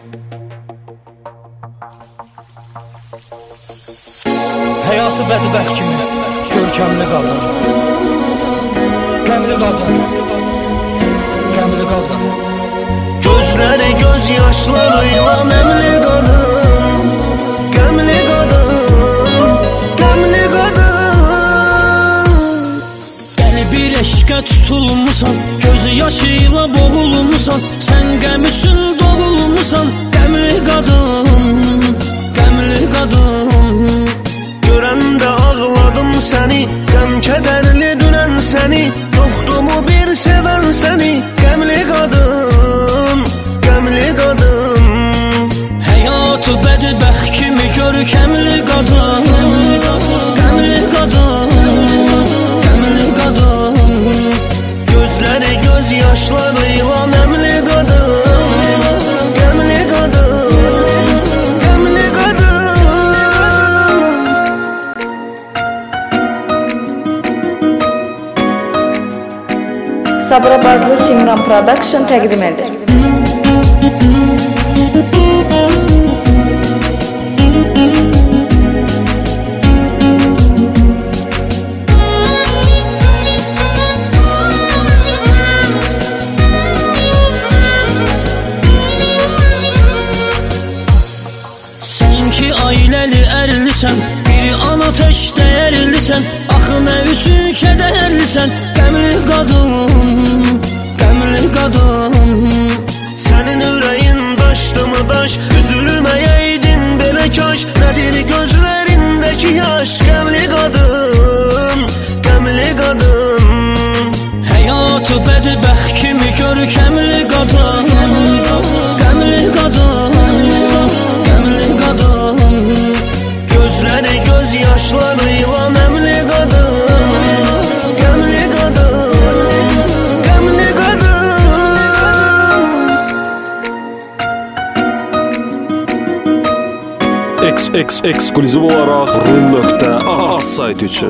Həyatı bədbəxt kimi görkəmli qadın, qəmli qadın, qəmli qadın. Gözləri göz yaşlarıyla nəmli qadın, qəmli qadın, qəmli qadın. Qəlbi eşqə tutulmusan, gözü yaşıyla boğulmusan, sən qəm üçün doğulmusan, qəmli qadın, qəmli qadın. Görəndə ağladım səni, qəm kədərli dünən səni, yoxdur mu bir sevən səni, qəmli qadın, qəmli qadın. Həyatı bədbəxt kimi görkəmli qadın, qəmli qadın, qəmli qadın. Gözləri göz yaşlarıyla nəmli qadın, qəmli qadın, qəmli qadın. Sabirabadlı Simran Production təqdim edir. Sən ki ailəli ərlisən, bir ana tək dəyərlisən, axı nə üçün kədərlisən, qəmli qadın, qəmli qadın. Sənin ürəyin daşdımı daş, üzülməyəydin belə kaş, nədir gözlərindəki yaş, qəmli qadın, qəmli qadın. Həyatı bədbəxt kimi görkəmli qadın, qəmli qadın, qəmli qadın. Gözləri göz yaşlarıyla nəmli qadın, qəmli qadın, qəmli qadın. Eksklüziv olaraq rum.az saytı üçün.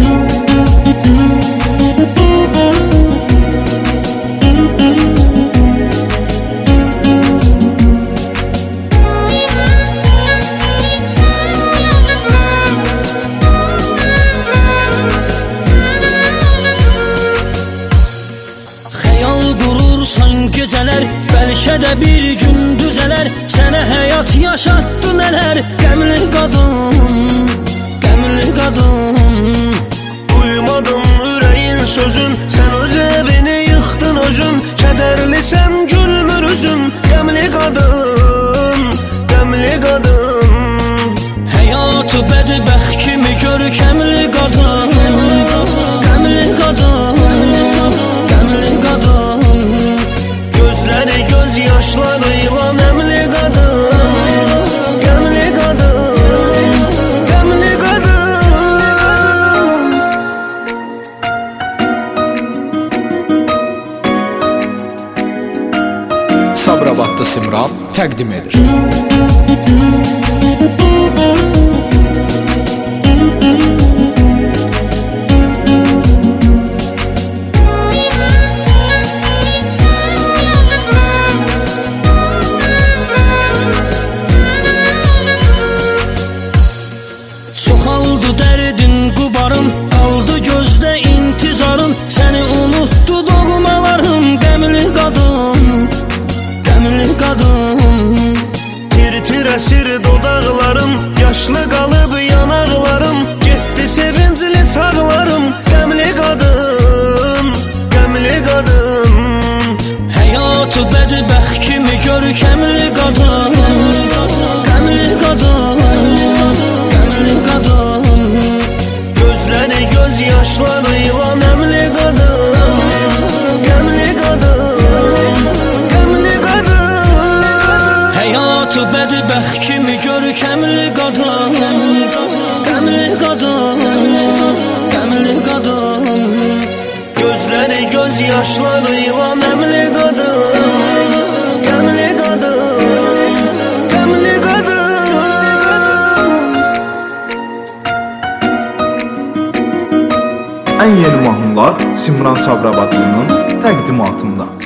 Xəyal qurursan gecələr, bəlkə də bir gün düzələr, sənə həyat yaşatdı nələr, qəmli qadın, qəmli qadın. Duymadım ürəyin sözün, sən öz evini yıxdın özün, kədərlisən gülmür üzün, qəmli qadın, qəmli qadın. Həyatı bədbəxt kimi görkəmli qadın, qəmli qadın, qəmli qadın. Gözləri göz yaşlarıyla nəmli qadın, qəmli qadın, qəmli qadın. Sabirabadlı Simran təqdim edir. Çoxaldı dərdin qubarım, qaldı gözdə intizarım, səni unutdu doğmalarım, qəmli qadın, qəmli qadın. Tir-tir əsir dodaqlarım, yaşlı qalıb yanaqlarım, getdi sevincli çağlarım, qəmli qadın, qəmli qadın. Həyatı bədbəxt kimi görkəmli qadın, qəmli qadın, qəmli qadın. Gözləri göz yaşlarıyla nəmli qadın, qəmli qadın, qəmli qadın. Həyatı bədbəxt kimi görkəmli qadın, qəmli qadın, qəmli qadın. Gözləri göz yaşlarıyla nəmli qadın, qəmli qadın, qəmli qadın. Ən yeni mahnılar Simran Sabirabadlının təqdimatında.